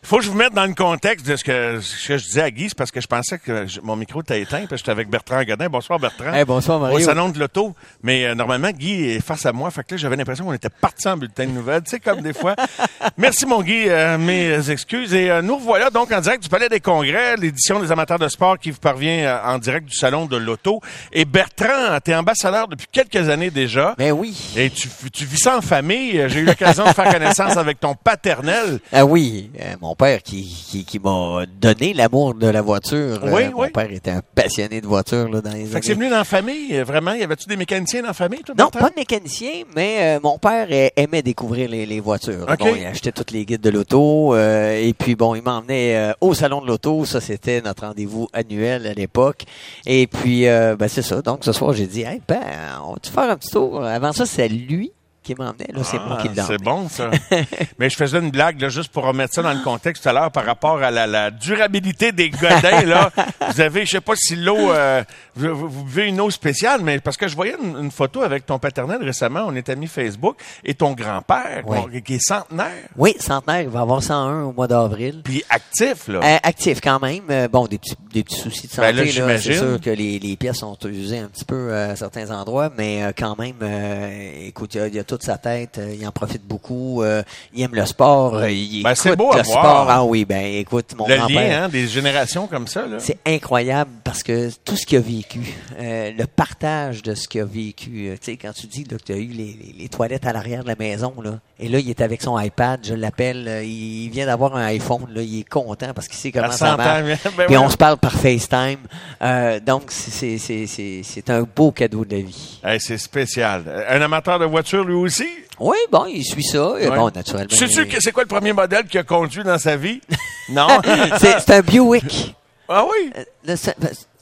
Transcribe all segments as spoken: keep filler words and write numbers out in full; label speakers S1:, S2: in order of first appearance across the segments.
S1: faut que je vous mette dans le contexte de ce que, ce que je disais à Guy, c'est parce que je pensais que je, mon micro était éteint, parce que j'étais avec Bertrand Godin. Bonsoir, Bertrand.
S2: Hey, bonsoir, Mario.
S1: Au salon de l'auto. Mais euh, normalement, Guy est face à moi. Fait que là, j'avais l'impression qu'on était partis en bulletin de nouvelles. Tu sais, comme des fois. Merci, mon Guy. Euh, mes excuses. Et euh, nous revoilà donc en direct du Palais des Congrès, l'édition des amateurs de sport qui vous parvient euh, en direct du salon de l'auto. Et Bertrand, t'es ambassadeur depuis quelques années déjà.
S2: Ben oui.
S1: Et tu, tu vis ça en famille. J'ai eu l'occasion de faire connaissance avec ton paternel.
S2: Ah oui, euh, mon père qui, qui, qui m'a donné l'amour de la voiture.
S1: Oui,
S2: euh,
S1: oui.
S2: Mon père était un passionné de voiture là, dans les
S1: Fait
S2: années.
S1: que c'est venu dans la famille, vraiment? Y avait-tu des mécaniciens dans la famille, toi,
S2: Non,
S1: Bertrand?
S2: pas de mécanicien, mais euh, mon père euh, aimait découvrir les, les voitures.
S1: Okay.
S2: Bon, il achetait tous les guides de l'auto euh, et puis bon, il m'emmenait euh, au salon de l'auto. Ça, c'était notre rendez-vous annuel à l'époque. Et puis, euh, ben c'est ça. Donc, ce soir, j'ai dit, hey, ben, on va-tu faire un petit tour? Avant ça, c'est lui qui m'emmenait. Là, c'est
S1: Ah,
S2: moi qui l'ai
S1: c'est bon, ça. Mais je faisais une blague, là, juste pour remettre ça dans le contexte tout à l'heure par rapport à la, la durabilité des Godins, là. Vous avez, je sais pas si l'eau, euh, vous, vous buvez une eau spéciale, mais parce que je voyais une, une photo avec ton paternel récemment, on est amis Facebook, et ton grand-père,
S2: Oui.
S1: ton- qui est centenaire,
S2: Oui, centenaire, il va avoir cent un au mois d'avril.
S1: puis actif, là.
S2: Euh, actif quand même. Euh, bon, des petits, des petits soucis de santé.
S1: Ben là,
S2: là,
S1: j'imagine.
S2: c'est sûr que les, les pièces sont usées un petit peu euh, à certains endroits, mais euh, quand même, euh, écoute, il a, il a toute sa tête, euh, il en profite beaucoup. Euh, il aime le sport. Euh, il
S1: Ben, c'est
S2: écoute
S1: beau à
S2: le
S1: voir.
S2: sport. Ah oui, ben écoute, mon
S1: Le
S2: grand-père.
S1: lien, hein, des générations comme ça, là.
S2: C'est incroyable parce que tout ce qu'il a vécu, euh, le partage de ce qu'il a vécu, euh, tu sais, quand tu dis là, que tu as eu les, les, les toilettes à l'arrière de la maison, là, et là, il est avec son iPad, je l'appelle, euh, il vient d'avoir un iPhone, là, il est content parce qu'il sait comment
S1: À
S2: ça
S1: cent
S2: marche.
S1: ans, ben
S2: Puis
S1: ouais.
S2: on se parle par FaceTime. Euh, donc, c'est, c'est, c'est, c'est un beau cadeau de la vie.
S1: Hey, c'est spécial. Un amateur de voiture, lui aussi?
S2: Oui, bon, il suit ça. Et
S1: Ouais.
S2: bon, naturellement.
S1: Tu sais-tu
S2: il-
S1: que c'est quoi le premier modèle qu'il a conduit dans sa vie? Non?
S2: c'est, c'est un Buick.
S1: Ah oui?
S2: Euh, le- c'est-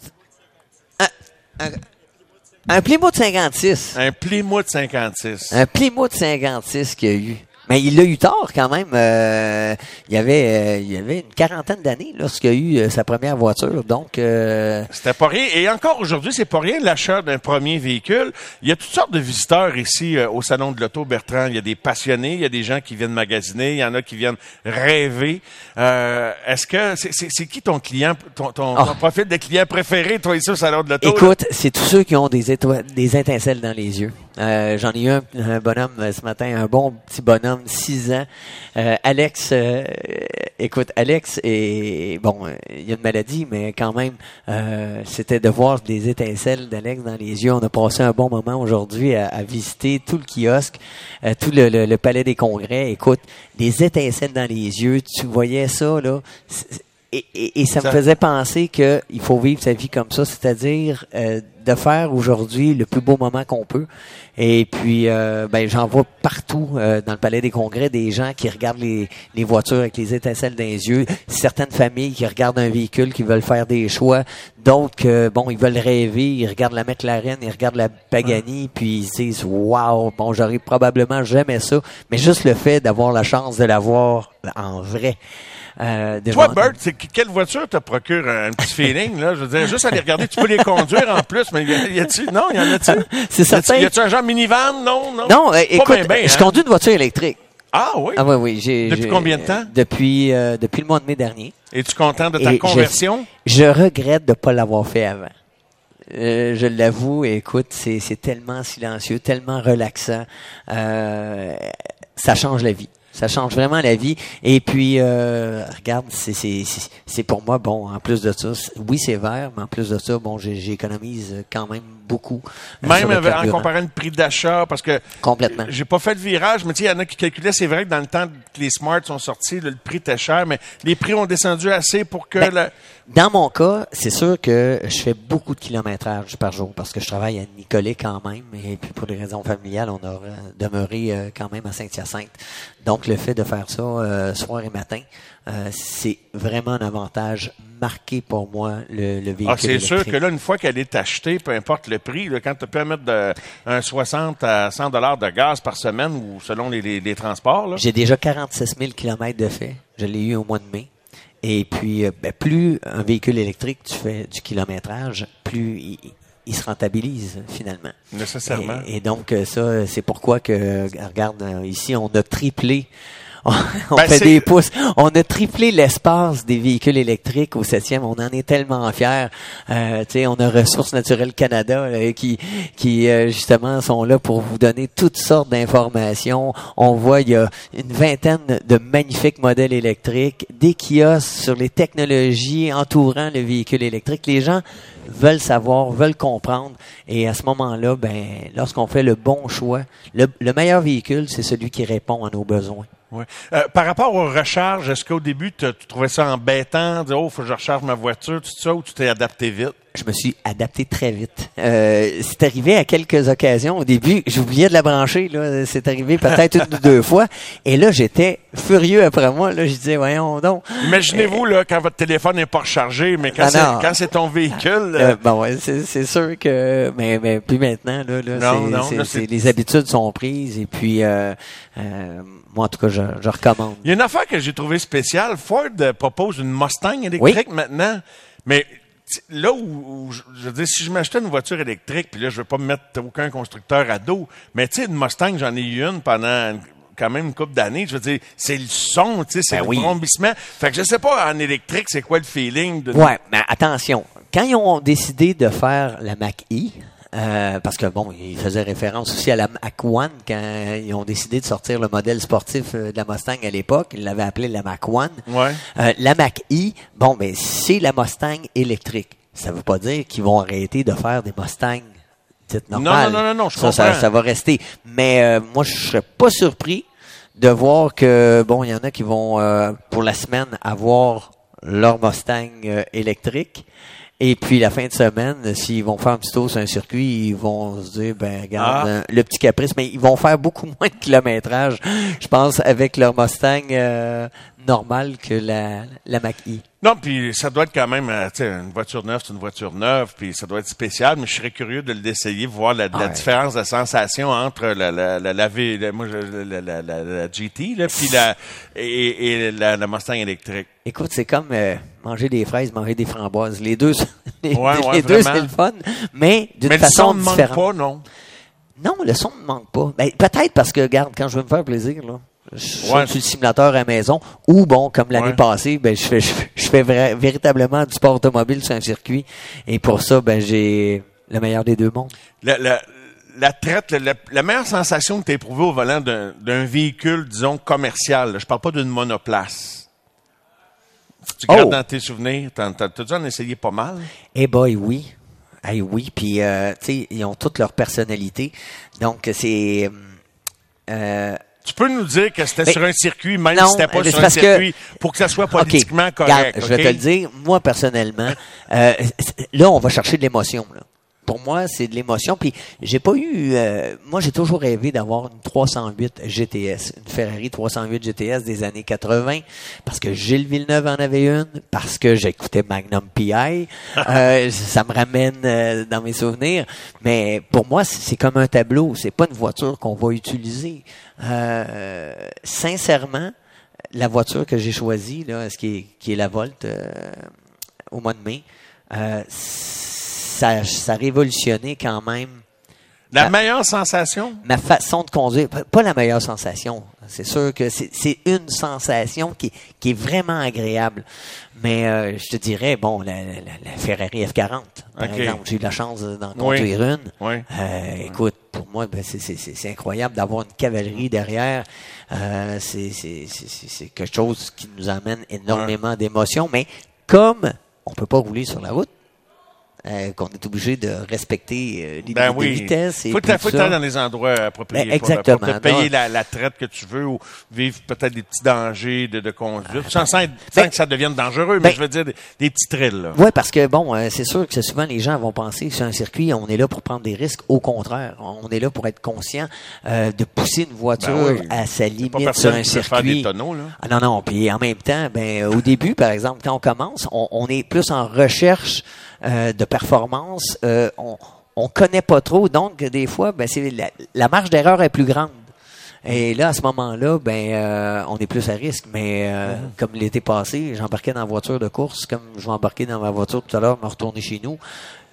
S2: un, un, un Plymouth cinquante-six.
S1: Un Plymouth cinquante-six.
S2: Un Plymouth cinquante-six qu'il y a eu. Mais il l'a eu tard quand même. Euh, il y avait euh, il y avait une quarantaine d'années lorsqu'il a eu euh, sa première voiture. Donc euh,
S1: C'était pas rien. Et encore aujourd'hui, c'est pas rien l'achat d'un premier véhicule. Il y a toutes sortes de visiteurs ici euh, au Salon de l'Auto, Bertrand. Il y a des passionnés, il y a des gens qui viennent magasiner, il y en a qui viennent rêver. Euh, est-ce que c'est, c'est, c'est qui ton client, ton, ton,
S2: Oh.
S1: ton profil de client préféré, toi, ici au Salon de l'Auto?
S2: écoute, c'est tous ceux qui ont des étoiles, des étincelles dans les yeux. Euh, j'en ai eu un, un bonhomme euh, ce matin, un bon petit bonhomme, six ans. Euh, Alex, euh, écoute, Alex est bon, euh, il y a une maladie, mais quand même, euh, c'était de voir des étincelles d'Alex dans les yeux. On a passé un bon moment aujourd'hui à, à visiter tout le kiosque, euh, tout le, le, le palais des congrès. Écoute, des étincelles dans les yeux, tu voyais ça là. C'est- Et, et, et ça,
S1: Ça-
S2: me faisait penser que il faut vivre sa vie comme ça, c'est-à-dire euh, de faire aujourd'hui le plus beau moment qu'on peut. Et puis, euh, ben, j'en vois partout euh, dans le Palais des Congrès des gens qui regardent les, les voitures avec les étincelles dans les yeux. Certaines familles qui regardent un véhicule, qui veulent faire des choix. D'autres que, bon, ils veulent rêver, ils regardent la McLaren, ils regardent la Pagani, puis ils se disent, wow, bon, j'aurais probablement jamais ça. Mais juste le fait d'avoir la chance de l'avoir en vrai. Euh,
S1: Toi,
S2: devant-
S1: Bert, c'est que- quelle voiture te procure un petit feeling, là? Je veux dire, juste à les regarder, tu peux les conduire en plus, mais y a- y a-tu, non, y en a-tu?
S2: C'est
S1: Y
S2: certain.
S1: a-tu, y a-tu un genre minivan? Non, non?
S2: Non, euh, écoute,
S1: ben ben,
S2: je
S1: hein?
S2: conduis une voiture électrique.
S1: Ah oui?
S2: Ah oui, oui. J'ai,
S1: Depuis
S2: j'ai-
S1: combien de temps?
S2: Depuis, euh, depuis le mois de mai dernier.
S1: Es-tu content de ta
S2: Et
S1: conversion?
S2: Je, je regrette de ne pas l'avoir fait avant. Euh, je l'avoue, écoute, c'est, c'est tellement silencieux, tellement relaxant. Euh, ça change la vie. Ça change vraiment la vie. Et puis, euh, regarde, c'est, c'est, c'est, c'est pour moi, bon, en plus de ça, c'est- oui, c'est vert, mais en plus de ça, bon, j'ai- j'économise quand même beaucoup. euh,
S1: Même
S2: sur le
S1: avec- en
S2: carburant.
S1: comparant le prix d'achat, parce que
S2: Complètement.
S1: j'ai pas fait de virage, mais tu sais, il y en a qui calculaient, c'est vrai que dans le temps que les Smart sont sortis, là, le prix était cher, mais les prix ont descendu assez pour que...
S2: Ben,
S1: la-
S2: Dans mon cas, c'est sûr que je fais beaucoup de kilométrage par jour parce que je travaille à Nicolet quand même et puis pour des raisons familiales, on a euh, demeuré euh, quand même à Saint-Hyacinthe. Donc le fait de faire ça euh, soir et matin, euh, c'est vraiment un avantage marqué pour moi le, le véhicule
S1: Ah, c'est sûr
S2: électrique.
S1: que là, une fois qu'elle est achetée, peu importe le prix, là, quand tu peux mettre de, un soixante à cent dollars de gaz par semaine ou selon les, les, les transports, là.
S2: J'ai déjà quarante-six mille kilomètres de fait. Je l'ai eu au mois de mai. Et puis, euh, ben, plus un véhicule électrique, tu fais du kilométrage, plus il, il se rentabilise finalement.
S1: Nécessairement.
S2: Et, et donc, euh, ça, c'est pourquoi que, euh, regarde, euh, ici, on a triplé on, on
S1: Ben,
S2: fait
S1: c'est-
S2: des pouces. On a triplé l'espace des véhicules électriques au septième. On en est tellement fiers. Euh, tu sais, on a Ressources naturelles Canada là, qui, qui euh, justement sont là pour vous donner toutes sortes d'informations. On voit, il y a une vingtaine de magnifiques modèles électriques, des kiosques sur les technologies entourant le véhicule électrique. Les gens veulent savoir, veulent comprendre. Et à ce moment-là, ben, lorsqu'on fait le bon choix, le, le meilleur véhicule, c'est celui qui répond à nos besoins.
S1: Ouais. Euh, par rapport aux recharges, est-ce qu'au début, tu tu trouvais ça embêtant, dire, oh, faut que je recharge ma voiture, tout ça, ou tu t'es adapté vite?
S2: Je me suis adapté très vite. Euh, c'est arrivé à quelques occasions. Au début, j'oubliais de la brancher. Là, c'est arrivé peut-être une ou deux fois. Et là, j'étais furieux après moi. Là, je disais, voyons donc.
S1: Imaginez-vous, là, quand votre téléphone n'est pas rechargé, mais quand
S2: Ah,
S1: c'est,
S2: non.
S1: quand c'est ton véhicule...
S2: Euh,
S1: euh,
S2: bon, ouais, c'est, c'est sûr que, mais, mais plus maintenant, là, là,
S1: Non,
S2: c'est,
S1: non,
S2: c'est,
S1: là,
S2: c'est-
S1: c'est-
S2: les habitudes sont prises. Et puis, euh, euh, moi, en tout cas, je, je recommande.
S1: Il y a une affaire que j'ai trouvée spéciale. Ford euh, propose une Mustang électrique maintenant, mais t- là où, où je je veux dire, si je m'achetais une voiture électrique, puis là, je veux pas me mettre aucun constructeur à dos, mais tu sais, une Mustang, j'en ai eu une pendant une- quand même une couple d'années. Je veux dire, c'est le son, tu sais, c'est
S2: Ben
S1: le
S2: oui.
S1: vrombissement. Fait que je sais pas, en électrique, c'est quoi le feeling de...
S2: Ouais, mais attention. Quand ils ont décidé de faire la Mach-E, euh, parce que bon, ils faisaient référence aussi à la Mach-One quand ils ont décidé de sortir le modèle sportif euh, de la Mustang à l'époque, ils l'avaient appelé la Mach-One.
S1: Ouais.
S2: Euh, la Mach-E, bon, ben c'est la Mustang électrique. Ça veut pas dire qu'ils vont arrêter de faire des Mustangs dites normales.
S1: non, non, non, je
S2: ça, ça,
S1: comprends.
S2: ça va rester. Mais euh, moi, je serais pas surpris de voir que bon, il y en a qui vont euh, pour la semaine avoir leur Mustang euh, électrique. Et puis la fin de semaine, s'ils vont faire un petit tour sur un circuit, ils vont se dire, ben regarde,
S1: Ah.
S2: euh, le petit caprice, mais ils vont faire beaucoup moins de kilométrage, je pense, avec leur Mustang euh, normal que la, la Mach-E.
S1: Non, puis ça doit être quand même, euh, tu sais, une voiture neuve, c'est une voiture neuve, puis ça doit être spécial, mais je serais curieux de l'essayer, voir la, la
S2: Ouais.
S1: différence de sensation entre la, la, la, la, V- la- moi, je- la, la, la, la G T, là, puis la, et, et la, la Mustang électrique.
S2: Écoute, c'est comme euh, manger des fraises, manger des framboises. Les deux, c'est- les,
S1: Ouais, ouais,
S2: les deux,
S1: vraiment.
S2: c'est le fun, mais d'une
S1: Mais le
S2: façon
S1: son ne manque
S2: différente.
S1: pas, non?
S2: Non, le son ne manque pas. Ben, peut-être parce que, regarde, quand je veux me faire plaisir, là, je suis
S1: Ouais.
S2: sur le simulateur à la maison, ou bon, comme l'année
S1: Ouais.
S2: passée, ben, je fais, je, fais- je fais vra- véritablement du sport automobile sur un circuit, et pour ça, ben, j'ai le meilleur des deux mondes.
S1: La, la, la traite, la, la- la meilleure sensation que tu as éprouvée au volant d'un, d'un véhicule, disons, commercial, là, je parle pas d'une monoplace. Si tu gardes
S2: Oh.
S1: dans tes souvenirs, t'en- t'as, t'as dû en essayer pas mal.
S2: Eh boy, oui. Eh oui, puis, euh, tu sais, ils ont toutes leur personnalité. Donc, c'est... Euh,
S1: Tu peux nous dire que c'était
S2: Mais-
S1: sur un circuit, même
S2: non,
S1: si c'était pas
S2: mais c'est
S1: sur un
S2: parce que-
S1: circuit, pour que ça soit politiquement
S2: OK,
S1: correct.
S2: regarde, je vais
S1: OK?
S2: te le dire, moi, personnellement, euh, c'est- là, on va chercher de l'émotion, là. Pour moi, c'est de l'émotion. Puis, j'ai pas eu... euh, moi, j'ai toujours rêvé d'avoir une trois cent huit G T S, une Ferrari trois cent huit G T S des années quatre-vingts, parce que Gilles Villeneuve en avait une, parce que j'écoutais Magnum P I. Euh, ça me ramène euh, dans mes souvenirs. Mais pour moi, c'est c'est comme un tableau. C'est pas une voiture qu'on va utiliser. Euh, sincèrement, la voiture que j'ai choisie, là, ce qui est, qui est la Volt euh, au mois de mai, euh, ça, ça a révolutionné quand même
S1: La
S2: Ah.
S1: meilleure sensation?
S2: ma façon de conduire. Pas- Pas la meilleure sensation. C'est sûr que c'est c'est une sensation qui, qui est vraiment agréable. Mais euh, je te dirais, bon, la, la, la Ferrari F quarante, par
S1: OK.
S2: exemple, j'ai eu la chance d'en
S1: Oui.
S2: conduire une.
S1: Oui.
S2: Euh, écoute, pour moi, ben, c'est- c'est c'est- c'est incroyable d'avoir une cavalerie derrière. Euh, c'est c'est- c'est- c'est- c'est quelque chose qui nous amène énormément d'émotions. Mais comme on peut pas rouler sur la route, euh, qu'on est obligé de respecter euh, les
S1: Ben
S2: limites
S1: oui.
S2: de vitesse. Et
S1: faut
S2: puis
S1: faut
S2: tout
S1: être
S2: ça.
S1: dans les endroits appropriés.
S2: Ben,
S1: pour- Pour,
S2: exactement.
S1: te payer
S2: Non.
S1: la, la traite que tu veux ou vivre peut-être des petits dangers de, de conduite. Sans, sans, être- sans
S2: Ben,
S1: que ça devienne dangereux, mais
S2: ben,
S1: je veux dire des, des petits thrills. Là.
S2: Oui, parce que bon, euh, c'est sûr que souvent les gens vont penser sur un circuit, on est là pour prendre des risques. Au contraire, on est là pour être conscient euh, de pousser une voiture
S1: Ben oui.
S2: à sa
S1: pas
S2: limite sur
S1: personne
S2: un
S1: qui veut faire
S2: circuit.
S1: des tonneaux, là.
S2: Ah non, non. Puis en même temps, ben au début, par exemple, quand on commence, on, on est plus en recherche euh, de performance. Euh, on on connaît pas trop, donc des fois, ben c'est la, la marge d'erreur est plus grande. Et là, à ce moment-là, ben, euh, on est plus à risque. Mais euh,
S1: Mm-hmm.
S2: comme l'été passé, j'embarquais dans la voiture de course, comme je vais embarquer dans ma voiture tout à l'heure, me retourner chez nous.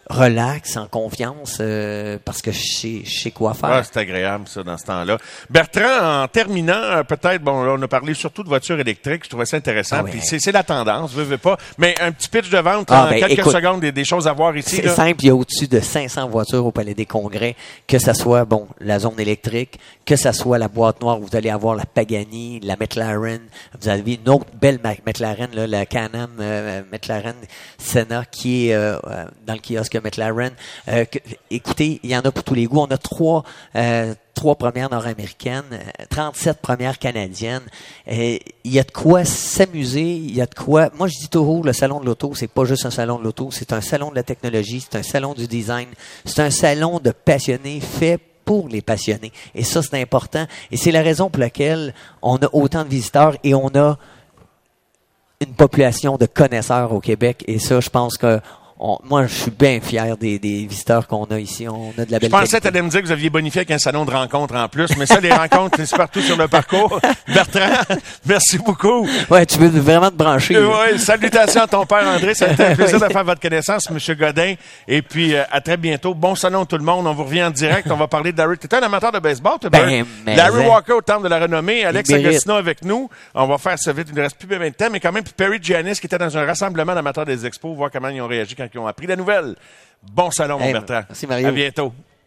S2: relax, en confiance, euh, parce que je sais, je sais quoi faire.
S1: Ah, c'est agréable, ça, dans ce temps-là. Bertrand, en terminant, euh, peut-être, bon, là, on a parlé surtout de voitures électriques. Je trouvais ça intéressant.
S2: Ah ouais.
S1: Puis c'est, c'est la tendance, veux, veux pas. Mais un petit pitch de vente,
S2: Ah,
S1: en
S2: ben,
S1: quelques
S2: écoute,
S1: secondes, des, des choses à voir ici.
S2: C'est
S1: Là.
S2: simple, il y a au-dessus de cinq cents voitures au Palais des Congrès, que ça soit, bon, la zone électrique, que ça soit la boîte noire, où vous allez avoir la Pagani, la McLaren, vous avez une autre belle McLaren, là, la Can-Am euh, McLaren Senna, qui est euh, dans le kiosque McLaren. Euh, que, écoutez, il y en a pour tous les goûts. On a trois, euh, trois premières nord-américaines, trente-sept premières canadiennes. Euh, il y a de quoi s'amuser, il y a de quoi... Moi, je dis toujours, le salon de l'auto, c'est pas juste un salon de l'auto, c'est un salon de la technologie, c'est un salon du design, c'est un salon de passionnés fait pour les passionnés. Et ça, c'est important. Et c'est la raison pour laquelle on a autant de visiteurs et on a une population de connaisseurs au Québec. Et ça, je pense que On, moi, je suis bien fier des, des visiteurs qu'on a ici. On a de la belle
S1: Je pensais que
S2: qualité.
S1: tu allais me dire que vous aviez bonifié avec un salon de rencontres en plus, mais ça, les rencontres, c'est partout sur le parcours. Bertrand, merci beaucoup.
S2: Ouais, tu veux vraiment te brancher.
S1: Euh, oui, salutations à ton père André. Ça a été un plaisir de faire votre connaissance, M. Godin. Et puis, euh, à très bientôt. Bon salon tout le monde. On vous revient en direct. On va parler de Larry. Tu es un amateur de baseball, toi,
S2: Ben, mais
S1: Larry
S2: hein.
S1: Walker au temple de la renommée. Alex
S2: mérite.
S1: Agostino avec nous. On va faire ça vite. Il ne reste plus bien de temps, mais quand même, puis Perry Giannis qui était dans un rassemblement d'amateurs des expos, voir comment ils ont réagi quand ils ont appris la nouvelle. Bon salon, mon
S2: Hey,
S1: Bertrand.
S2: merci, Mario.
S1: À bientôt.